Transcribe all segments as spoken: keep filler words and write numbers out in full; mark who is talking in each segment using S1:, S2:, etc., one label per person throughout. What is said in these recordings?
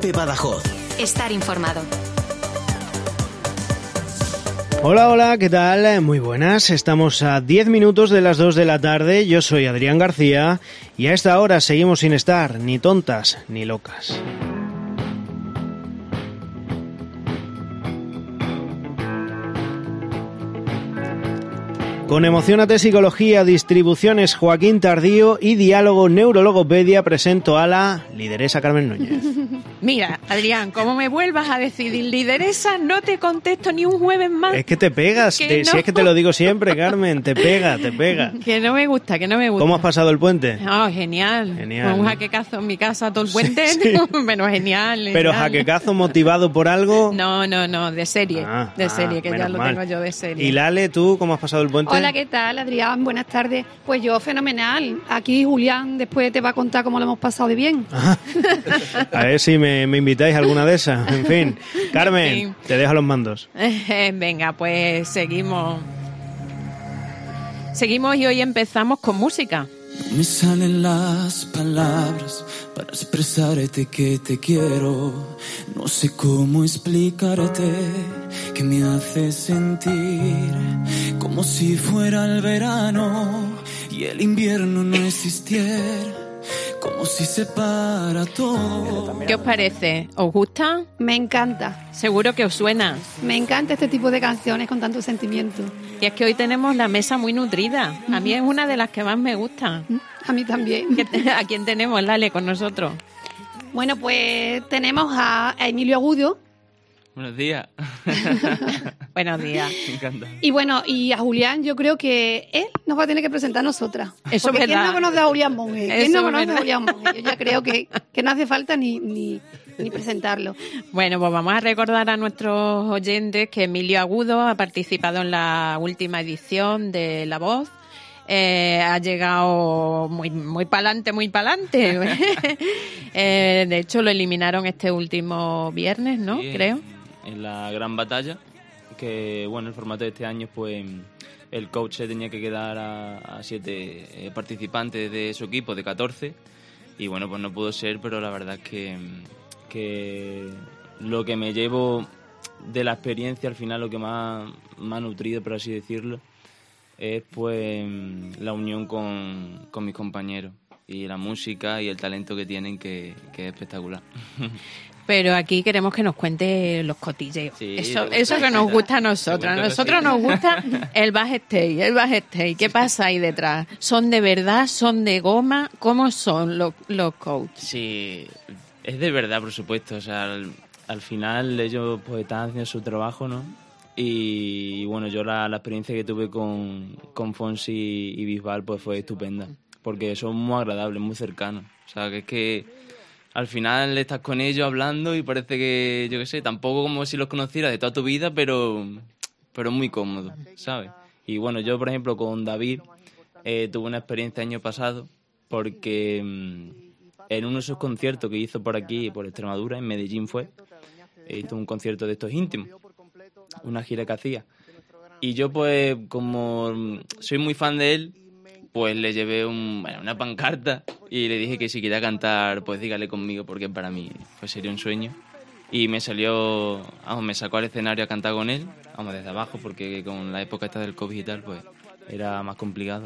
S1: COPE Badajoz.
S2: Estar informado.
S3: Hola, hola, ¿qué tal? Muy buenas, estamos a diez minutos de las dos de la tarde, yo soy Adrián García y a esta hora seguimos sin estar ni tontas ni locas. Con Emocionate Psicología, Distribuciones Joaquín Tardío y Diálogo Neurologopedia presento a la lideresa Carmen Núñez.
S4: Mira, Adrián, como me vuelvas a decidir lideresa, no te contesto ni un jueves más.
S3: Es que te pegas,
S4: Que
S3: te,
S4: no.
S3: si es que te lo digo siempre, Carmen, te pega, te pega.
S4: Que no me gusta, que no me gusta.
S3: ¿Cómo has pasado el puente?
S4: Oh, genial.
S3: Genial.
S4: Con un jaquecazo en mi casa todo el puente,
S3: Sí, sí.
S4: pero genial, genial.
S3: Pero jaquecazo motivado por algo.
S4: No, no, no, de serie,
S3: Ah,
S4: de
S3: ah,
S4: serie, que ya
S3: menos
S4: lo
S3: mal.
S4: tengo yo de serie.
S3: Y Lale, ¿tú cómo has pasado el puente?
S5: Hola, ¿qué tal, Adrián? Buenas tardes. Pues yo, fenomenal. Aquí Julián después te va a contar cómo lo hemos pasado de bien.
S3: Ah, a ver si me, me invitáis a alguna de esas. En fin, Carmen,
S4: En fin.
S3: te dejo los mandos.
S4: Venga, pues seguimos. Seguimos y hoy empezamos con música.
S6: No me salen las palabras para expresarte que te quiero. No sé cómo explicarte que me hace sentir como si fuera el verano y el invierno no existiera. Como si se para todo.
S4: ¿Qué os parece? ¿Os gusta?
S5: Me encanta.
S4: Seguro que os suena.
S5: Me encanta este tipo de canciones con tanto sentimiento.
S4: Y es que hoy tenemos la mesa muy nutrida. A mí es una de las que más me gusta.
S5: A mí también.
S4: ¿A quién tenemos, Lale, con nosotros?
S5: Bueno, pues tenemos a, a Emilio Agudo
S7: Buenos días.
S4: Buenos días.
S7: Me encanta.
S5: y bueno, y a Julián. Yo creo que él nos va a tener que presentar a nosotras.
S4: Eso
S5: Porque
S4: es verdad.
S5: ¿quién no conoce a Julián Monge? ¿Quién
S4: Eso
S5: no
S4: es
S5: conoce
S4: verdad.
S5: a Julián Monge? Yo ya creo que, que no hace falta ni, ni, ni presentarlo.
S4: Bueno, pues vamos a recordar a nuestros oyentes que Emilio Agudo ha participado en la última edición de La Voz. Eh, ha llegado muy muy pa'lante, muy pa'lante. eh, de hecho, lo eliminaron este último viernes, ¿no?
S7: Sí,
S4: Creo.
S7: En la gran batalla, que bueno, el formato de este año, pues el coach se tenía que quedar a, a siete eh, participantes de su equipo, de catorce, y bueno, pues no pudo ser, pero la verdad es que, que lo que me llevo de la experiencia, al final lo que más me ha nutrido, por así decirlo, es pues la unión con, con mis compañeros y la música y el talento que tienen, que, que es espectacular.
S4: Pero aquí queremos que nos cuente los cotilleos.
S7: Sí,
S4: eso,
S7: te gusta.
S4: eso que nos gusta a nosotros.
S7: Te
S4: A
S7: cuento
S4: nosotros
S7: cositas.
S4: nos gusta el backstage, el backstage. ¿Qué pasa ahí detrás? ¿Son de verdad? ¿Son de goma? ¿Cómo son los, los coaches?
S7: Sí, es de verdad, por supuesto. O sea, al, al final ellos pues están haciendo su trabajo, ¿no? Y, bueno, yo la, la experiencia que tuve con, con Fonsi y Bisbal pues fue estupenda. Porque son muy agradables, muy cercanos. O sea, que es que al final estás con ellos hablando y parece que, yo qué sé, tampoco como si los conocieras de toda tu vida, pero, pero muy cómodo, ¿sabes? Y bueno, yo, por ejemplo, con David eh, tuve una experiencia el año pasado porque mmm, en uno de esos conciertos que hizo por aquí, por Extremadura, en Medellín fue, eh, hizo un concierto de estos íntimos, una gira que hacía. Y yo, pues, como soy muy fan de él, pues le llevé un, bueno, una pancarta y le dije que si quería cantar, pues dígale conmigo, porque para mí pues sería un sueño. Y me salió, vamos, me sacó al escenario a cantar con él, vamos, desde abajo, porque con la época esta del COVID y tal, pues era más complicado.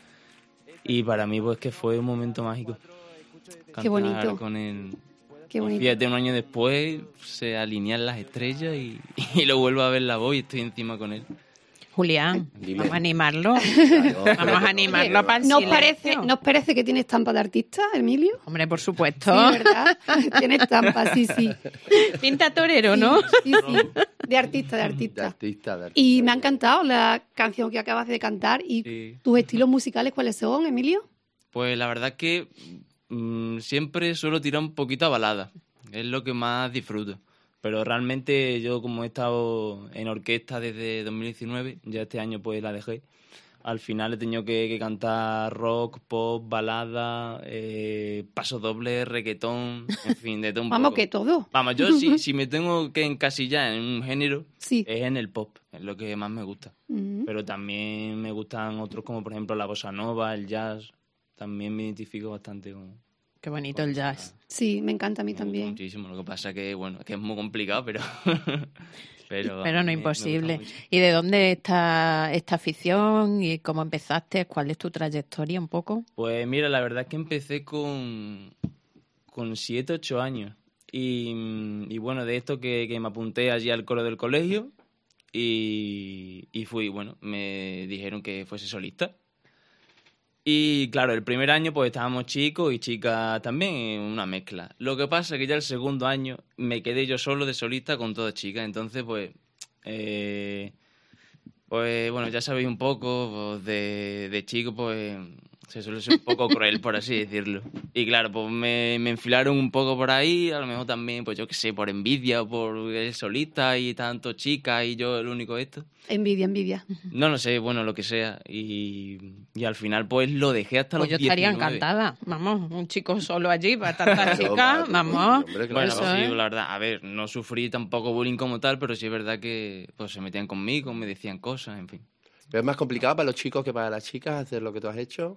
S7: Y para mí, pues que fue un momento mágico. Cantar
S5: Qué bonito.
S7: con él.
S5: Qué bonito.
S7: Fíjate, un año después se alinean las estrellas y, y lo vuelvo a ver la voz y estoy encima con él.
S4: Julián,
S8: Dime.
S4: vamos a animarlo.
S8: Claro,
S4: Vamos
S8: pero-
S4: a animarlo para el
S5: ¿Nos
S4: silencio.
S5: parece, ¿Nos parece que tiene estampa de artista, Emilio?
S4: Hombre, por
S5: Sí,
S4: supuesto.
S5: ¿verdad? Tiene estampa, sí, sí.
S4: Pinta torero, ¿no?
S5: Sí, sí. De artista, de
S8: De
S5: artista.
S8: artista, de artista.
S5: Y me ha encantado la canción que acabas de cantar. ¿Y
S7: Sí.
S5: tus estilos musicales cuáles son, Emilio?
S7: Pues la verdad es que mmm, siempre suelo tirar un poquito a balada. Es lo que más disfruto. Pero realmente yo, como he estado en orquesta desde dos mil diecinueve, ya este año pues la dejé, al final he tenido que, que cantar rock, pop, balada, eh, paso doble, reggaetón, en fin, de todo un
S5: Vamos,
S7: poco.
S5: que todo.
S7: Vamos, yo si, si me tengo que encasillar en un género,
S5: Sí.
S7: es en el pop, es lo que más me gusta.
S5: Mm.
S7: Pero también me gustan otros como por ejemplo la bossa nova, el jazz, también me identifico bastante con,
S4: Qué bonito el jazz.
S5: Sí, me encanta a mí
S7: Me gusta
S5: también.
S7: muchísimo. Lo que pasa que, bueno, es que es muy complicado, pero... pero,
S4: Pero no
S7: me- me
S4: imposible.
S7: gusta mucho.
S4: ¿Y de dónde está esta afición y cómo empezaste? ¿Cuál es tu trayectoria un poco?
S7: Pues mira, la verdad es que empecé con, con siete, ocho años. Y, y bueno, de esto que, que me apunté allí al coro del colegio y, y fui, bueno, me dijeron que fuese solista. Y claro, el primer año pues estábamos chicos y chicas también, en una mezcla. Lo que pasa es que ya el segundo año me quedé yo solo de solista con todas chicas. Entonces pues, eh, pues bueno, ya sabéis un poco, pues, de, de chico pues se suele ser un poco cruel, por así decirlo. Y claro, pues me, me enfilaron un poco por ahí, a lo mejor también, pues yo qué sé, por envidia o por el solista y tanto chicas y yo el único esto.
S5: Envidia, envidia.
S7: No lo sé, bueno, lo que sea. Y, y al final pues lo dejé hasta
S4: Pues yo
S7: los
S4: estaría
S7: diecinueve.
S4: encantada. Vamos, un chico solo allí para tantas
S1: Claro,
S4: chicas.
S1: claro,
S4: Vamos.
S1: hombre, claro.
S7: Bueno,
S4: Eso
S7: sí,
S4: es.
S7: la verdad, a ver, no sufrí tampoco bullying como tal, pero sí es verdad que pues se metían conmigo, me decían cosas, en fin.
S1: Pero es más complicado para los chicos que para las chicas hacer lo que tú has hecho.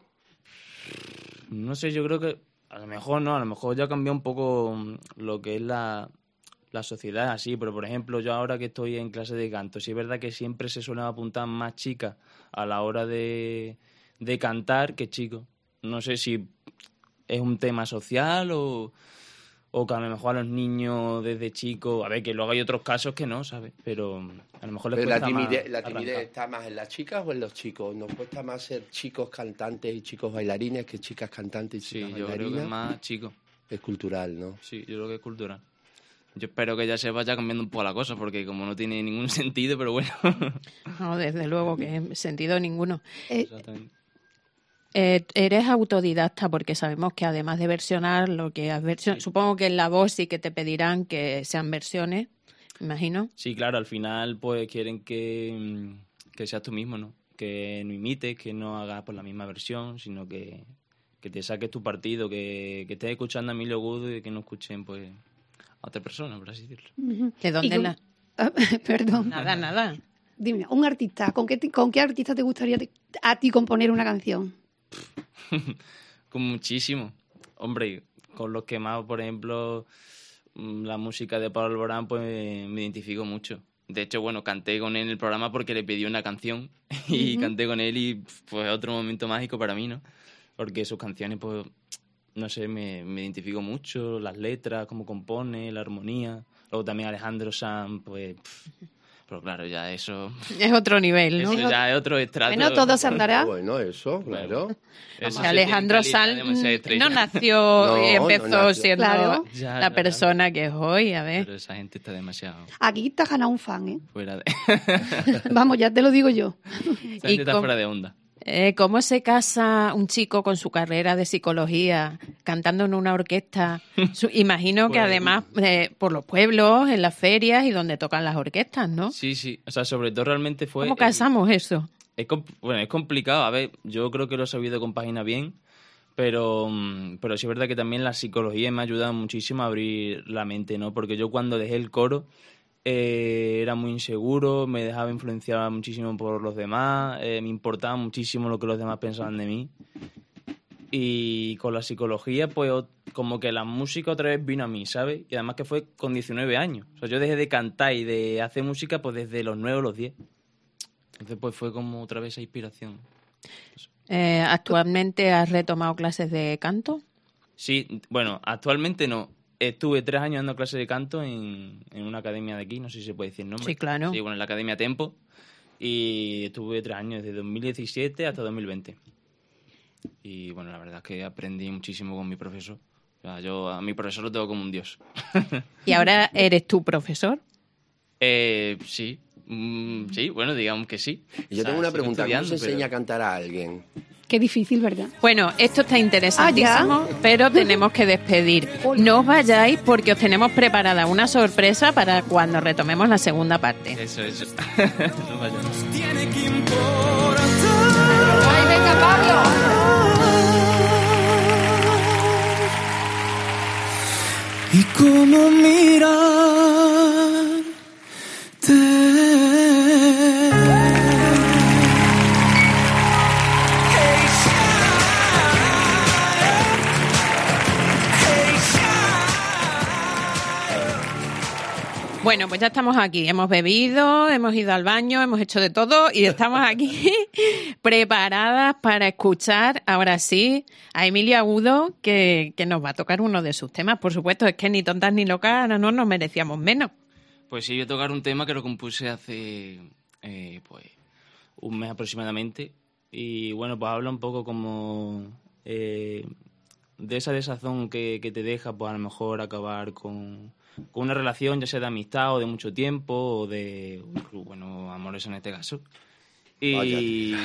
S7: No sé, yo creo que a lo mejor no, a lo mejor ya cambió un poco mm, lo que es la, la sociedad así, pero por ejemplo yo ahora que estoy en clase de canto, sí es verdad que siempre se suelen apuntar más chicas a la hora de, de cantar que chicos. No sé si es un tema social o, o que a lo mejor a los niños desde chicos, a ver, que luego hay otros casos que no, ¿sabes? Pero mm, a lo mejor les
S1: Pero la
S7: cuesta más
S1: timidez, la timidez
S7: arrancar.
S1: está más en las chicas o en los chicos. ¿Nos cuesta más ser chicos cantantes y chicos bailarines que chicas cantantes y
S7: Sí,
S1: chicas
S7: yo creo
S1: bailarinas?
S7: que es más chicos.
S1: Es cultural, ¿no?
S7: Sí, yo creo que es cultural. Yo espero que ya se vaya cambiando un poco la cosa, porque como no tiene ningún sentido, pero bueno.
S4: No, desde luego que en sentido ninguno.
S5: Eh,
S7: Exactamente.
S4: Eh, eres autodidacta porque sabemos que además de versionar lo que has versionado, supongo que en la voz sí que te pedirán que sean versiones, me imagino.
S7: Sí, claro, al final pues quieren que, mm, que seas tú mismo, ¿no? Que no imites, que no hagas por la misma versión, sino que, que te saques tu partido, que, que estés escuchando a Emilio Agudo y que no escuchen pues a otra persona, por así decirlo.
S4: ¿De dónde
S5: y con-
S4: la...?
S5: Ah, perdón.
S4: Nada, nada.
S5: Dime, un artista, ¿con qué, ti- ¿con qué artista te gustaría ti- a ti componer una canción?
S7: Con muchísimo. Hombre, con los que más, por ejemplo, mm, la música de Pablo Alborán, pues me, me identifico mucho. De hecho, bueno, canté con él en el programa porque le pidió una canción y canté con él y pues otro momento mágico para mí, ¿no? Porque sus canciones, pues, no sé, me, me identifico mucho, las letras, cómo compone, la armonía. Luego también Alejandro Sanz, pues... pff, pero claro, ya eso...
S4: Es otro nivel, ¿no?
S7: Eso ya es otro estrato.
S5: Bueno, todo se andará.
S1: Bueno, eso, claro.
S7: Eso
S4: O sea,
S7: sí
S4: Alejandro
S7: tiene calidad demasiado
S4: Sanz
S7: estrecha.
S4: no nació
S1: No,
S4: y
S1: no
S4: empezó
S1: nació.
S4: siendo
S5: Claro.
S7: Ya,
S4: la
S7: ya,
S4: persona que es hoy, a ver.
S7: Pero esa gente está demasiado
S5: Aquí te has ganado un fan, ¿eh?
S7: fuera de...
S5: Vamos, ya te lo digo yo.
S7: esa
S4: ¿Y
S7: gente está
S4: cómo-
S7: fuera de onda.
S4: Eh, ¿Cómo se casa un chico con su carrera de psicología cantando en una orquesta? Su- imagino que
S7: Pues-
S4: además eh, por los pueblos, en las ferias y donde tocan las orquestas, ¿no?
S7: Sí, sí. O sea, sobre todo realmente fue...
S4: ¿Cómo casamos eso?
S7: Es, com- bueno, es complicado. A ver, yo creo que lo he sabido compaginar bien, pero, mm, pero sí es verdad que también la psicología me ha ayudado muchísimo a abrir la mente, ¿no? Porque yo cuando dejé el coro eh, era muy inseguro, me dejaba influenciar muchísimo por los demás, eh, me importaba muchísimo lo que los demás pensaban de mí. Y con la psicología, pues o- como que la música otra vez vino a mí, ¿sabes? Y además que fue con diecinueve años. O sea, yo dejé de cantar y de hacer música pues desde los nueve o los diez. Entonces pues fue como otra vez esa inspiración.
S4: Eh, ¿Actualmente has retomado clases de canto?
S7: Sí, bueno, actualmente no. Estuve tres años dando clases de canto en, en una academia de aquí, no sé si se puede decir nombre.
S4: Sí, claro.
S7: Sí, bueno, en la Academia Tempo. Y estuve tres años, desde dos mil diecisiete hasta dos mil veinte. Y bueno, la verdad es que aprendí muchísimo con mi profesor. O sea, yo a mi profesor lo tengo como un dios.
S4: ¿Y ahora eres tu profesor?
S7: eh, sí, mm, sí, bueno, digamos que sí.
S1: Y yo
S7: O sea,
S1: tengo una
S7: sigo
S1: pregunta. ¿Cómo
S7: estudiando,
S1: se
S7: pero-
S1: enseña a cantar a alguien?
S5: Qué difícil, ¿verdad?
S4: Bueno, esto está interesantísimo, pero tenemos que despedir. No os vayáis porque os tenemos preparada una sorpresa para cuando retomemos la segunda parte.
S7: Eso, eso. No vayamos.
S6: Tiene que importar.
S5: ¡Ay, venga, Pablo!
S6: Y cómo mirarte.
S4: Bueno, pues ya estamos aquí. Hemos bebido, hemos ido al baño, hemos hecho de todo y estamos aquí preparadas para escuchar, ahora sí, a Emilio Agudo, que, que nos va a tocar uno de sus temas. Por supuesto, es que ni tontas ni locas no nos merecíamos menos.
S7: Pues sí, voy a tocar un tema que lo compuse hace eh, pues un mes aproximadamente. Y bueno, pues habla un poco como eh, de esa desazón que, que te deja, pues a lo mejor acabar con, con una relación, ya sea de amistad o de mucho tiempo, o de, bueno, amores en este caso. Y,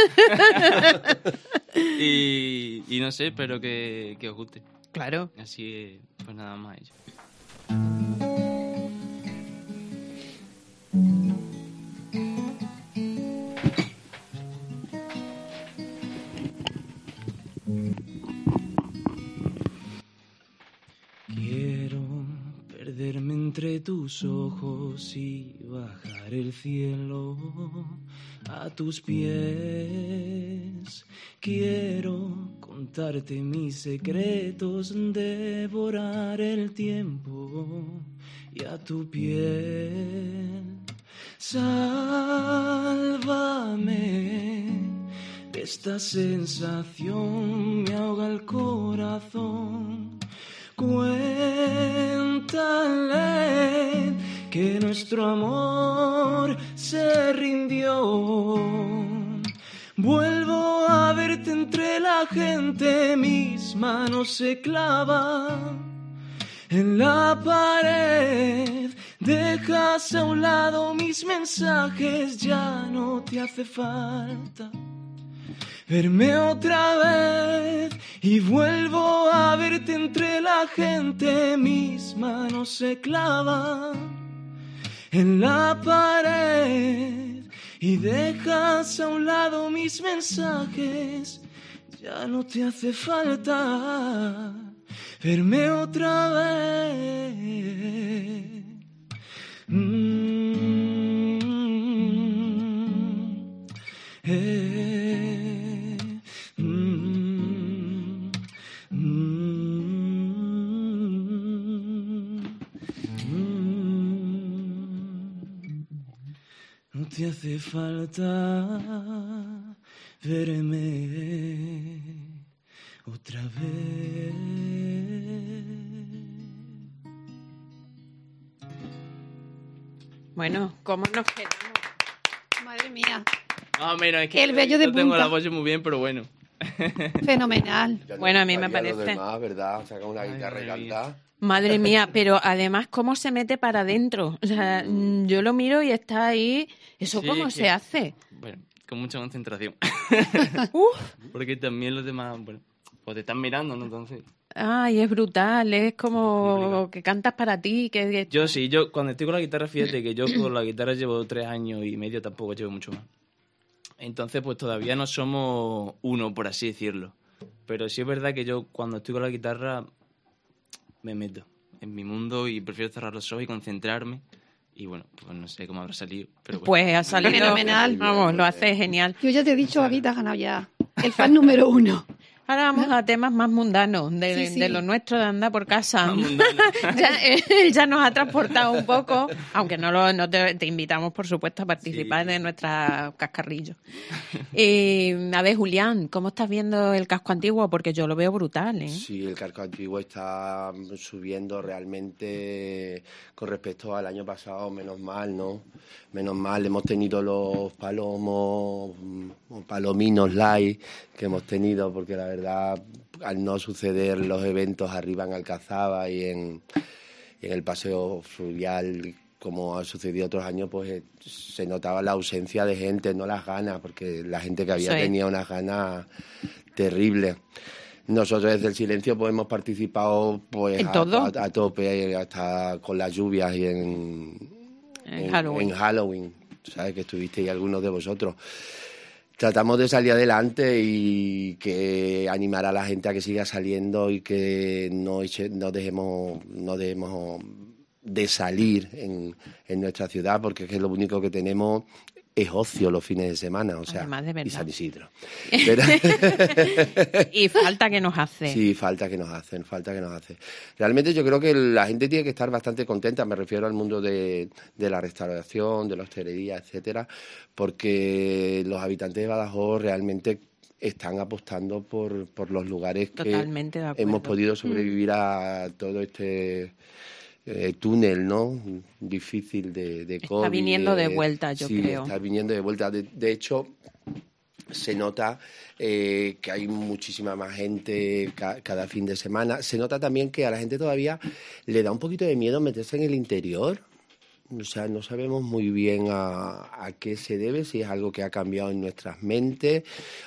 S7: y, y no sé, espero que, que os guste.
S4: Claro.
S7: Así, pues nada más ello. Quiero perderme entre tus ojos y bajar el cielo a tus pies. Quiero contarte mis secretos, devorar el tiempo y a tu piel. Sálvame, esta sensación me ahoga el corazón. Cuéntale que nuestro amor se rindió. Vuelvo a verte entre la gente, mis manos se clavan en la pared. Dejas a un lado mis mensajes, ya no te hace falta verme otra vez. Y vuelvo a verte entre la gente, mis manos se clavan en la pared. Y dejas a un lado mis mensajes, ya no te hace falta verme otra vez. Mm, eh, mm, mm, mm. No te hace falta verme otra vez. Bueno, ¿cómo nos quedamos?
S5: Madre mía.
S7: No, menos, es que
S5: El vello de
S7: no tengo
S5: punta.
S7: la voz muy bien, pero bueno.
S5: Fenomenal.
S1: Ya no
S4: Bueno, a mí me
S1: gustaría lo
S4: parece.
S1: demás, ¿verdad? Saca una
S7: Ay,
S1: guitarra y
S7: madre mía.
S1: canta.
S4: Madre mía, pero además, ¿cómo se mete para adentro? O sea, mm, yo lo miro y está ahí. ¿Eso
S7: Sí,
S4: cómo
S7: que-
S4: se hace?
S7: Bueno, con mucha concentración.
S4: Uf.
S7: Porque también los demás, bueno, pues te están mirando, ¿no? Entonces...
S4: Ay, es brutal, es como
S7: Complicado.
S4: que cantas para ti, que, que-
S7: Yo sí, yo cuando estoy con la guitarra, fíjate que yo con la guitarra llevo tres años y medio, tampoco llevo mucho más. Entonces, pues todavía no somos uno, por así decirlo. Pero sí es verdad que yo cuando estoy con la guitarra me meto en mi mundo y prefiero cerrar los ojos y concentrarme. Y bueno, pues no sé cómo habrá salido, pero bueno.
S4: pues ha salido
S5: Fenomenal.
S4: Vamos, lo hace genial.
S5: Yo ya te he dicho, aquí te has ganado ya. El fan número uno.
S4: Ahora vamos a temas más mundanos, de,
S5: Sí, sí.
S4: de lo nuestro de andar por casa.
S7: Más mundano.
S4: ya, él ya nos ha transportado un poco, aunque no, lo, no te, te invitamos, por supuesto, a participar
S7: Sí.
S4: de nuestra cascarrillo. Eh, a ver, Julián, ¿cómo estás viendo el casco antiguo? Porque yo lo veo brutal, ¿eh?
S1: Sí, el casco antiguo está subiendo realmente con respecto al año pasado, menos mal, ¿no? Menos mal, hemos tenido los palomos, mm, palominos light que hemos tenido, porque la verdad, al no suceder los eventos arriba en Alcazaba y en, y en el paseo fluvial, como ha sucedido otros años, pues eh, se notaba la ausencia de gente, no las ganas, porque la gente que había
S4: Sí.
S1: tenía unas ganas terribles. Nosotros desde el silencio pues hemos participado pues
S4: ¿En
S1: a,
S4: todo?
S1: a- a tope, hasta con las lluvias y en,
S4: En Halloween.
S1: en Halloween, ¿sabes? Que estuvisteis algunos de vosotros. Tratamos de salir adelante y que animar a la gente a que siga saliendo y que no, eche- no dejemos no dejemos de salir en, en nuestra ciudad, porque es que lo único que tenemos es ocio los fines de semana, o sea,
S4: Además, de verdad.
S1: y San Isidro. Pero...
S4: y falta que nos hace.
S1: Sí, falta que nos hacen, falta que nos hace. Realmente yo creo que la gente tiene que estar bastante contenta, me refiero al mundo de, de la restauración, de la hostelería, etcétera, porque los habitantes de Badajoz realmente están apostando por, por los lugares que
S4: Totalmente de acuerdo.
S1: hemos podido sobrevivir a todo este... Eh, túnel, ¿no? Difícil de, de COVID.
S4: Está viniendo de
S1: eh,
S4: vuelta, yo
S1: sí,
S4: creo.
S1: está viniendo de vuelta. De, de hecho, se nota eh, que hay muchísima más gente ca cada fin de semana. Se nota también que a la gente todavía le da un poquito de miedo meterse en el interior. O sea, no sabemos muy bien a, a qué se debe, si es algo que ha cambiado en nuestras mentes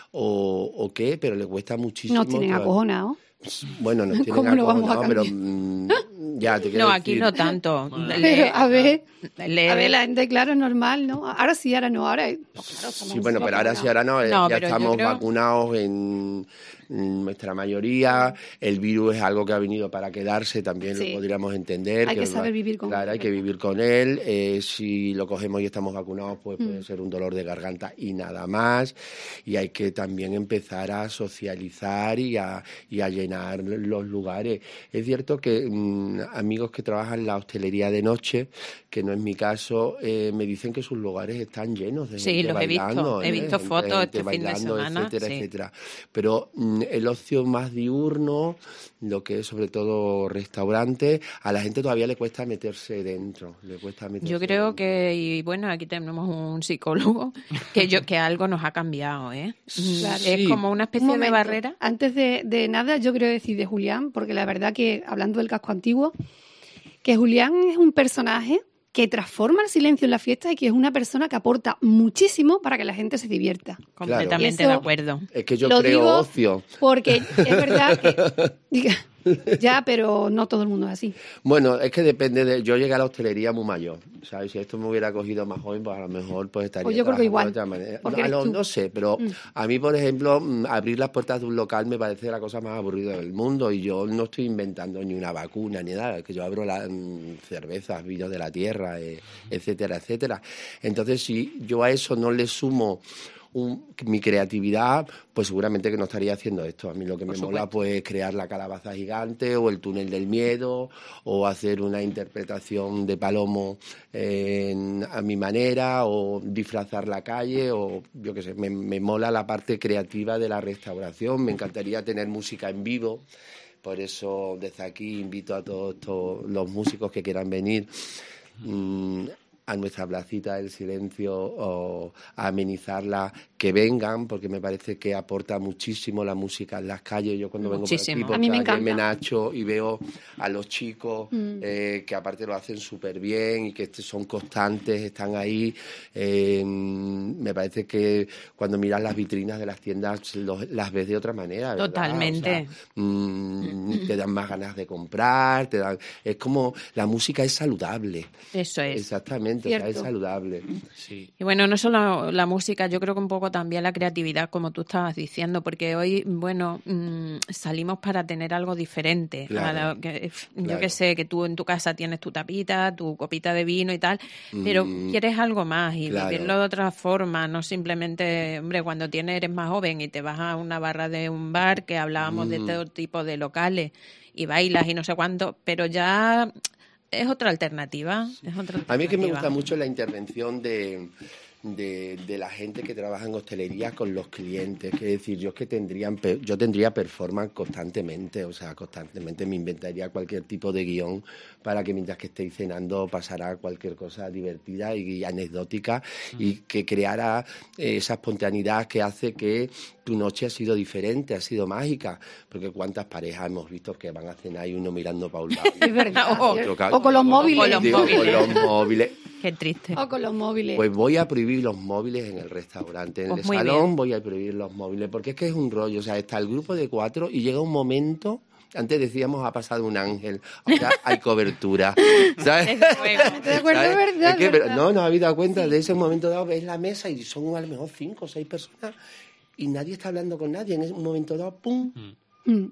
S1: o, o qué, pero le cuesta muchísimo.
S5: Nos tienen acojonados.
S1: Bueno, nos tienen
S5: ¿Cómo lo vamos a
S1: acojonados, pero
S5: cambiar?
S1: mm, ya te quiero
S4: No,
S1: decir.
S4: aquí no tanto.
S5: Pero, a ver,
S4: Le-
S5: a ver, la gente, claro, es normal, ¿no? Ahora sí, ahora no, ahora... Pues, claro, estamos
S1: Sí, bueno, pero ahora sí,
S5: vacunados.
S1: ahora no, eh,
S4: No,
S1: ya
S4: pero yo
S1: estamos
S4: creo-
S1: vacunados en, en nuestra mayoría. El virus es algo que ha venido para quedarse, también
S5: Sí.
S1: lo podríamos entender.
S5: Hay que saber vivir con
S1: Claro,
S5: él,
S1: hay que
S5: ¿verdad?
S1: vivir con él. Eh, si lo cogemos y estamos vacunados, pues
S5: Mm.
S1: puede ser un dolor de garganta y nada más. Y hay que también empezar a socializar y a, y a llenar los lugares. Es cierto que mm, amigos que trabajan en la hostelería de noche, que no es mi caso, eh, me dicen que sus lugares están llenos de
S4: Sí,
S1: gente
S4: los he visto.
S1: bailando,
S4: He
S1: ¿eh?
S4: visto
S1: Gente-
S4: fotos
S1: gente
S4: este fin de
S1: bailando,
S4: semana,
S1: etcétera,
S4: sí.
S1: etcétera. Pero mm, el ocio más diurno, lo que es sobre todo restaurante, a la gente todavía le cuesta meterse dentro. Le cuesta meterse
S4: Yo creo
S1: dentro.
S4: que, y bueno, aquí tenemos un psicólogo, que yo que algo nos ha cambiado, ¿eh?
S5: Claro.
S4: Es
S1: Sí.
S4: como una
S5: Un
S4: especie de
S5: momento.
S4: barrera.
S5: Antes de, de nada, yo quiero decir de Julián, porque la verdad que, hablando del casco antiguo, que Julián es un personaje que transforma el silencio en la fiesta y que es una persona que aporta muchísimo para que la gente se divierta.
S4: Completamente
S5: Eso-
S4: de acuerdo.
S1: Es que yo
S5: Lo
S1: creo
S5: digo
S1: ocio.
S5: Porque es verdad que... diga, ya, pero no todo el mundo es así.
S1: Bueno, es que depende de... Yo llegué a la hostelería muy mayor, ¿sabes? Si esto me hubiera cogido más joven, pues a lo mejor pues estaría
S5: Pues yo creo que
S1: trabajando
S5: igual,
S1: de otra manera.
S5: porque
S1: No, a
S5: eres
S1: lo-
S5: tú.
S1: no sé, pero
S5: Mm.
S1: a mí, por ejemplo, mm, abrir las puertas de un local me parece la cosa más aburrida del mundo y yo no estoy inventando ni una vacuna ni nada, que yo abro las mm, cervezas, vinos de la tierra, eh, etcétera, etcétera. Entonces, si yo a eso no le sumo un- mi creatividad, pues seguramente que no estaría haciendo esto. A mí lo que me
S4: Por
S1: mola
S4: supuesto.
S1: pues es crear la calabaza gigante o el túnel del miedo o hacer una interpretación de Palomo en- a mi manera o disfrazar la calle o yo qué sé, me, me mola la parte creativa de la restauración, me encantaría tener música en vivo. Por eso desde aquí invito a todos, todos los músicos que quieran venir mm, a nuestra placita del silencio o a amenizarla, que vengan, porque me parece que aporta muchísimo la música en las calles. Yo cuando
S4: Muchísimo.
S1: vengo por
S5: A
S1: aquí,
S5: mí me
S1: por calle
S5: encanta.
S1: Menacho y veo a los chicos
S5: Mm.
S1: eh, que aparte lo hacen súper bien y que este- son constantes, están ahí. eh, me parece que cuando miras las vitrinas de las tiendas los- las ves de otra manera, ¿verdad?
S4: Totalmente.
S1: O sea, mm, te dan más ganas de comprar, te dan... Es como, la música es saludable.
S4: Eso es.
S1: Exactamente, o sea, es
S5: Cierto.
S1: saludable.
S7: Sí.
S4: Y bueno, no solo la música, yo creo que un poco también la creatividad, como tú estabas diciendo, porque hoy, bueno, mm, salimos para tener algo diferente.
S1: Claro,
S4: A lo que- yo
S1: claro.
S4: que sé, que tú en tu casa tienes tu tapita, tu copita de vino y tal, pero
S1: Mm,
S4: quieres algo más y
S1: claro.
S4: vivirlo de otra forma, no simplemente, hombre, cuando tienes, eres más joven y te vas a una barra de un bar, que hablábamos de
S1: Mm.
S4: todo tipo de locales, y bailas y no sé cuánto, pero ya es otra alternativa. Es otra
S1: A mí es que me
S4: alternativa.
S1: gusta mucho la intervención de, de, de la gente que trabaja en hostelería con los clientes. Es decir, yo es que tendrían, pe- yo tendría performance constantemente, o sea, constantemente me inventaría cualquier tipo de guión para que mientras que estéis cenando pasara cualquier cosa divertida y, anecdótica y que creara eh, esa espontaneidad que hace que tu noche ha sido diferente, ha sido mágica, porque cuántas parejas hemos visto que van a cenar y uno mirando para un lado.
S5: Es verdad.
S4: O-
S1: otro ca-
S5: O con los móviles.
S4: con los
S1: Digo, con
S4: móviles.
S1: los móviles.
S4: Qué triste.
S5: O con los móviles.
S1: Pues voy a prohibir los móviles en el restaurante. En
S4: Pues
S1: el
S4: muy
S1: salón
S4: bien.
S1: voy a prohibir los móviles, porque es que es un rollo. O sea, está el grupo de cuatro y llega un momento... Antes decíamos ha pasado un ángel, ahora hay cobertura. ¿Sabes?
S4: Desde luego.
S5: ¿Te acuerdas,
S1: ¿Sabes?
S5: verdad?
S1: Es que,
S5: verdad?
S1: no, no habéis dado cuenta de ese momento dado, ves la mesa y son a lo mejor cinco o seis personas y nadie está hablando con nadie. En ese momento dado, ¡pum!
S5: Mm.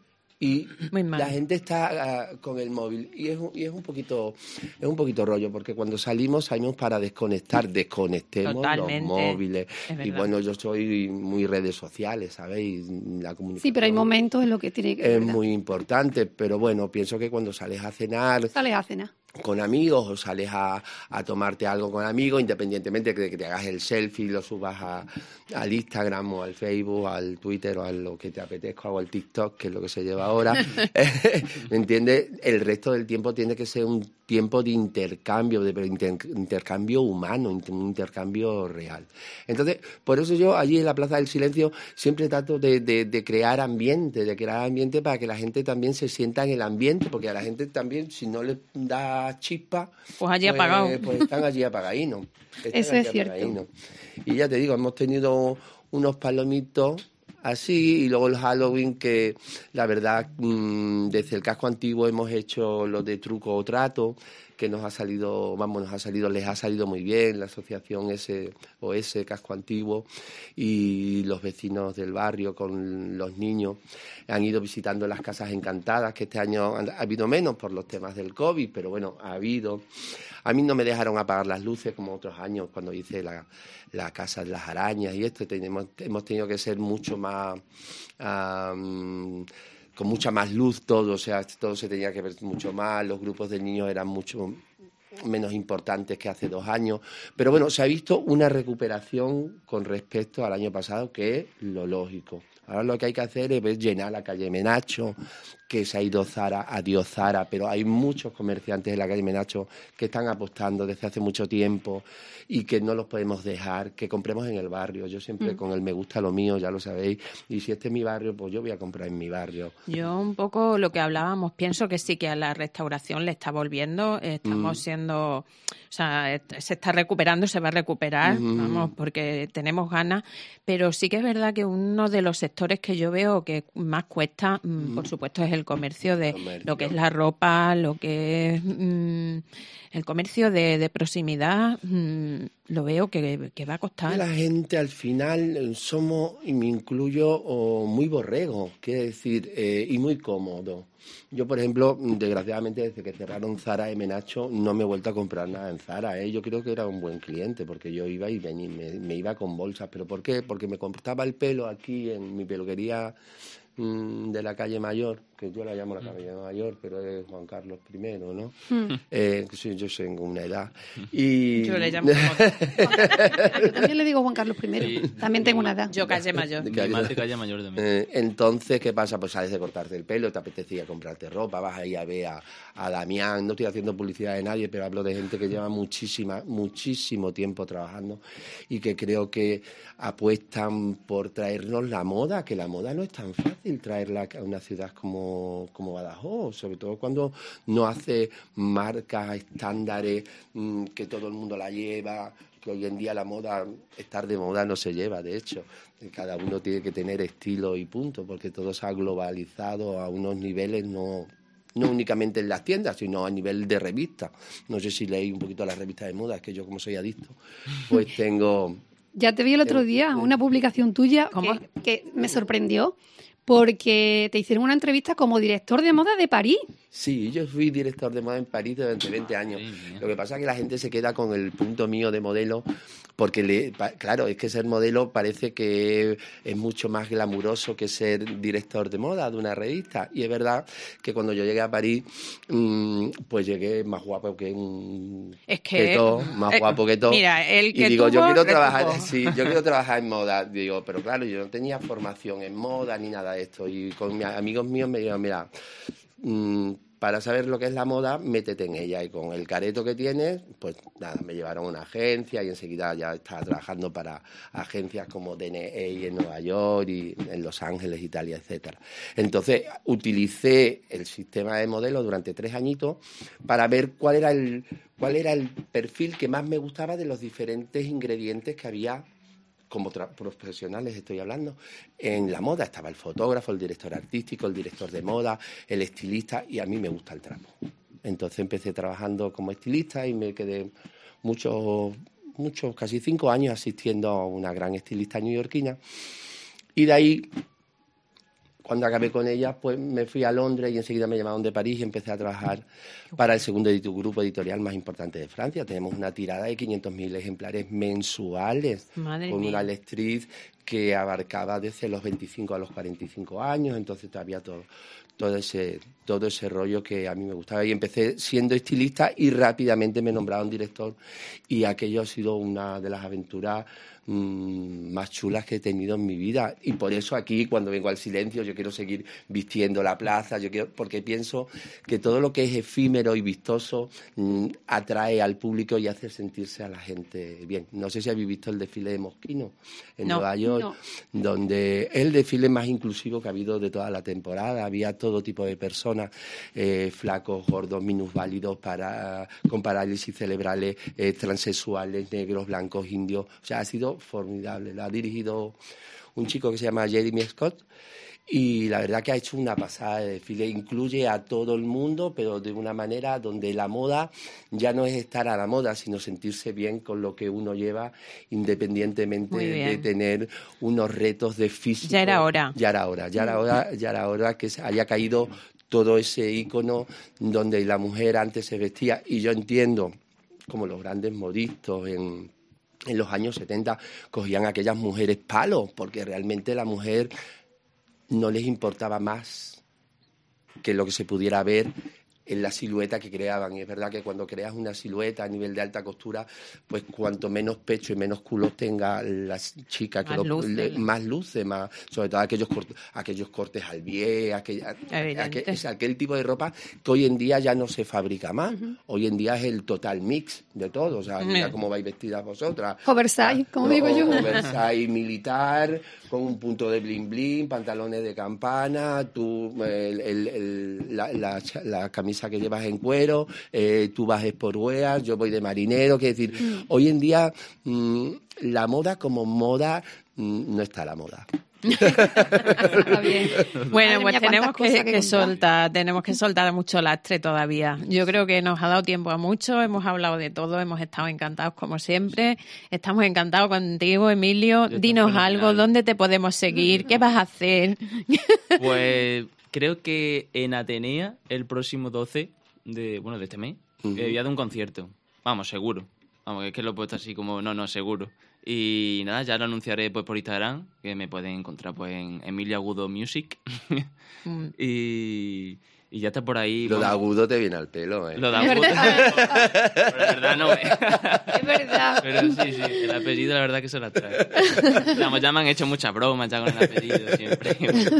S1: Y
S4: Muy mal.
S1: la gente está uh, con el móvil y es, y es un poquito es un poquito rollo, porque cuando salimos salimos para desconectar, desconectemos
S4: Totalmente.
S1: los móviles.
S4: Es
S1: Y
S4: verdad.
S1: bueno, yo soy muy redes sociales, ¿sabéis? La comunicación
S5: Sí, pero hay momentos en los que tiene que...
S1: es
S5: ¿verdad?
S1: muy importante, pero bueno, pienso que cuando sales a cenar
S5: Sales a cenar.
S1: con amigos o sales a, a tomarte algo con amigos, independientemente de que te hagas el selfie y lo subas a, al Instagram o al Facebook, al Twitter o a lo que te apetezca o al TikTok, que es lo que se lleva ahora, ¿me entiendes? El resto del tiempo tiene que ser un tiempo de intercambio, de inter, intercambio humano, un intercambio real. Entonces, por eso yo allí en la Plaza del Silencio siempre trato de, de, de crear ambiente, de crear ambiente para que la gente también se sienta en el ambiente, porque a la gente también, si no le da chispa,
S4: Pues allí
S1: pues,
S4: apagado.
S1: pues están allí apagadinos. Están
S5: Eso
S1: allí
S5: es cierto.
S1: apagadinos. Y ya te digo, hemos tenido unos palomitos así, y luego el Halloween, que la verdad, mmm, desde el casco antiguo hemos hecho lo de truco o trato, que nos ha salido, vamos, nos ha salido, les ha salido muy bien, la asociación S O S Casco Antiguo, y los vecinos del barrio con los niños han ido visitando las casas encantadas, que este año ha habido menos por los temas del COVID, pero bueno, ha habido. A mí no me dejaron apagar las luces como otros años cuando hice la, la casa de las arañas y esto, tenemos, hemos tenido que ser mucho más... Um, con mucha más luz todo, o sea, todo se tenía que ver mucho más, los grupos de niños eran mucho menos importantes que hace dos años, pero bueno, se ha visto una recuperación con respecto al año pasado, que es lo lógico. Ahora lo que hay que hacer es ver llenar la calle Menacho, que se ha ido Zara, adiós Zara, pero hay muchos comerciantes en la calle Menacho que están apostando desde hace mucho tiempo y que no los podemos dejar, que compremos en el barrio. Yo siempre mm. con el me gusta lo mío, ya lo sabéis, y si este es mi barrio, pues yo voy a comprar en mi barrio.
S4: Yo un poco lo que hablábamos, pienso que sí que a la restauración le está volviendo, estamos mm. siendo, o sea, se está recuperando, se va a recuperar, mm. vamos, porque tenemos ganas, pero sí que es verdad que uno de los sectores que yo veo que más cuesta, mm. por supuesto, es el comercio de comercio. Lo que es la ropa, lo que es mmm, el comercio de, de proximidad, mmm, lo veo que, que va a costar.
S1: La gente al final somos, y me incluyo, oh, muy borregos, quiero decir, eh, y muy cómodos. Yo, por ejemplo, desgraciadamente, desde que cerraron Zara y Menacho, no me he vuelto a comprar nada en Zara, ¿eh? Yo creo que era un buen cliente, porque yo iba y venía, me, me iba con bolsas. ¿Pero por qué? Porque me cortaba el pelo aquí en mi peluquería mmm, de la calle Mayor, que yo la llamo la calle Mayor, pero es Juan Carlos primero, ¿no? Mm. Eh, sí, yo tengo una edad. Y...
S4: Yo le llamo
S5: Yo también le digo Juan Carlos primero. Sí. También tengo una edad.
S4: Yo calle Mayor.
S7: Mi madre calle Mayor también.
S1: Eh, entonces, ¿qué pasa? Pues sales de cortarte el pelo, te apetecía comprarte ropa, vas ahí a ver a, a Damián. No estoy haciendo publicidad de nadie, pero hablo de gente que lleva muchísima, muchísimo tiempo trabajando y que creo que apuestan por traernos la moda, que la moda no es tan fácil traerla a una ciudad como como Badajoz, sobre todo cuando no hace marcas estándares mmm, que todo el mundo la lleva, que hoy en día la moda, estar de moda no se lleva, de hecho, cada uno tiene que tener estilo y punto, porque todo se ha globalizado a unos niveles no... no únicamente en las tiendas, sino a nivel de revista. No sé si leí un poquito las revistas de moda, es que yo como soy adicto, pues tengo...
S5: Ya te vi el otro día una publicación tuya que, que me sorprendió, porque te hicieron una entrevista como director de moda de París.
S1: Sí, yo fui director de moda en París durante veinte años. Sí, lo que pasa es que la gente se queda con el punto mío de modelo, porque, le, claro, es que ser modelo parece que es mucho más glamuroso que ser director de moda de una revista. Y es verdad que cuando yo llegué a París, mmm, pues llegué más guapo que un...
S4: Es que...
S1: que todo, más eh, guapo que todo.
S4: Mira, el que
S1: Y digo,
S4: tuvo,
S1: yo quiero
S4: retuvo.
S1: trabajar, sí, yo quiero trabajar en moda. Digo, pero claro, yo no tenía formación en moda ni nada de esto. Y con mis amigos míos me dijeron, mira... Mmm, para saber lo que es la moda, métete en ella. Y con el careto que tienes, pues nada, me llevaron a una agencia y enseguida ya estaba trabajando para agencias como D N A en Nueva York y en Los Ángeles, Italia, etcétera. Entonces, utilicé el sistema de modelo durante tres añitos para ver cuál era el, cuál era el perfil que más me gustaba de los diferentes ingredientes que había. Como profesionales estoy hablando, en la moda estaba el fotógrafo, el director artístico, el director de moda, el estilista, y a mí me gusta el trapo. Entonces empecé trabajando como estilista y me quedé muchos, muchos, casi cinco años asistiendo a una gran estilista neoyorquina. Y de ahí cuando acabé con ella, pues me fui a Londres y enseguida me llamaron de París y empecé a trabajar para el segundo edit- grupo editorial más importante de Francia. Tenemos una tirada de quinientos mil ejemplares mensuales,
S4: Madre
S1: con
S4: mía.
S1: una lectriz que abarcaba desde los veinticinco a los cuarenta y cinco años, entonces todavía todo, todo ese todo ese rollo que a mí me gustaba. Y empecé siendo estilista y rápidamente me nombraron director, y aquello ha sido una de las aventuras mmm, más chulas que he tenido en mi vida. Y por eso aquí, cuando vengo al Silencio, yo quiero seguir vistiendo la plaza, yo quiero, porque pienso que todo lo que es efímero y vistoso mmm, atrae al público y hace sentirse a la gente bien. No sé si habéis visto el desfile de Moschino en
S4: No,
S1: Nueva York,
S5: no.
S1: donde es el desfile más inclusivo que ha habido de toda la temporada. Había todo tipo de personas, eh, flacos, gordos, minusválidos, para, con parálisis cerebrales, eh, transexuales, negros, blancos, indios. O sea, ha sido formidable. Lo ha dirigido un chico que se llama Jeremy Scott, y la verdad que ha hecho una pasada de desfile. Incluye a todo el mundo, pero de una manera donde la moda ya no es estar a la moda, sino sentirse bien con lo que uno lleva, independientemente
S4: Muy bien.
S1: de tener unos retos de físico.
S4: Ya era hora.
S1: Ya era hora, ya era hora, ya era hora que se haya caído todo ese ícono donde la mujer antes se vestía. Y yo entiendo como los grandes modistas en en los años setenta cogían a aquellas mujeres palos, porque realmente la mujer no les importaba más que lo que se pudiera ver en la silueta que creaban. Y es verdad que cuando creas una silueta a nivel de alta costura, pues cuanto menos pecho y menos culos tenga la chica, que
S4: Más
S1: lo-
S4: luce.
S1: le- más luce, más, sobre todo aquellos, cort- aquellos cortes al pie, aquella,
S4: Evidente.
S1: aquel, es aquel tipo de ropa que hoy en día ya no se fabrica más. Hoy en día es el total mix de todo. O sea, mira
S4: Mm.
S1: cómo vais vestidas vosotras.
S5: Oversize, como
S1: O-
S5: digo yo.
S1: Oversize militar, con un punto de bling bling, pantalones de campana, tú, el- el- el- la, la cha- la camisa que llevas en cuero, eh, tú vas sportwear, yo voy de marinero. Que decir,
S5: Mm.
S1: hoy en día mm, la moda como moda mm, no está a la moda.
S5: Está bien.
S4: Bueno,
S5: Madre
S4: pues
S5: mía,
S4: tenemos
S5: cuántas cosas
S4: que, que
S5: contar.
S4: soltar, tenemos que soltar mucho lastre todavía. Yo creo que nos ha dado tiempo a mucho, hemos hablado de todo, hemos estado encantados como siempre. Estamos encantados contigo, Emilio.
S7: estoy
S4: Dinos
S7: fenomenal.
S4: algo, ¿dónde te podemos seguir? ¿Qué vas a hacer?
S7: Pues creo que en Atenea, el próximo doce de, bueno, de este mes,
S1: Ujú.
S7: eh, voy a dar un concierto. Vamos, seguro. Vamos, es que lo he puesto así como, no, no, seguro. Y nada, ya lo anunciaré pues por Instagram, que me pueden encontrar pues en Emilio Agudo Music.
S4: Mm.
S7: y, y ya está por ahí.
S1: Lo de
S7: bueno,
S1: agudo te viene al pelo, ¿eh?
S7: Lo de
S5: Es
S7: Agudo. Pero la verdad no. ¿eh?
S5: Es verdad.
S7: Pero sí, sí, el apellido la verdad que se la trae. Vamos, ya me han hecho muchas bromas ya con el apellido siempre.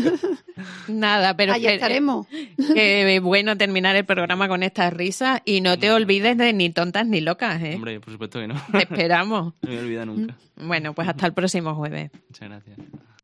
S4: Nada, pero
S5: Allí
S4: que,
S5: estaremos.
S4: que bueno terminar el programa con estas risas y no te olvides de ni tontas ni locas, ¿eh?
S7: Hombre, por supuesto que no.
S4: Te esperamos.
S7: No me olvida nunca.
S4: Bueno, pues hasta el próximo jueves.
S7: Muchas gracias.